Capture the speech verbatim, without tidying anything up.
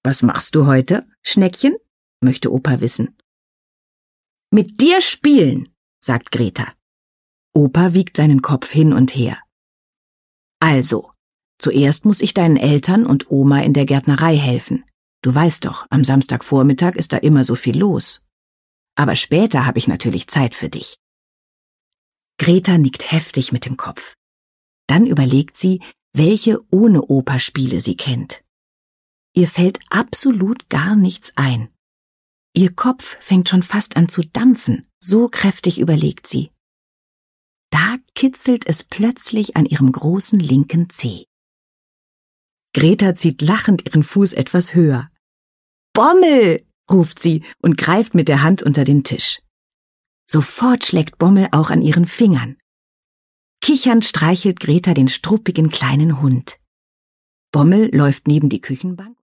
Was machst du heute, Schneckchen? Möchte Opa wissen. Mit dir spielen, sagt Greta. Opa wiegt seinen Kopf hin und her. Also, zuerst muss ich deinen Eltern und Oma in der Gärtnerei helfen. Du weißt doch, am Samstagvormittag ist da immer so viel los. Aber später habe ich natürlich Zeit für dich. Greta nickt heftig mit dem Kopf. Dann überlegt sie, welche ohne Opa Spiele sie kennt. Ihr fällt absolut gar nichts ein. Ihr Kopf fängt schon fast an zu dampfen, so kräftig überlegt sie. Da kitzelt es plötzlich an ihrem großen linken Zeh. Greta zieht lachend ihren Fuß etwas höher. »Bommel«, ruft sie und greift mit der Hand unter den Tisch. Sofort schlägt Bommel auch an ihren Fingern. Kichernd streichelt Greta den struppigen kleinen Hund. Bommel läuft neben die Küchenbank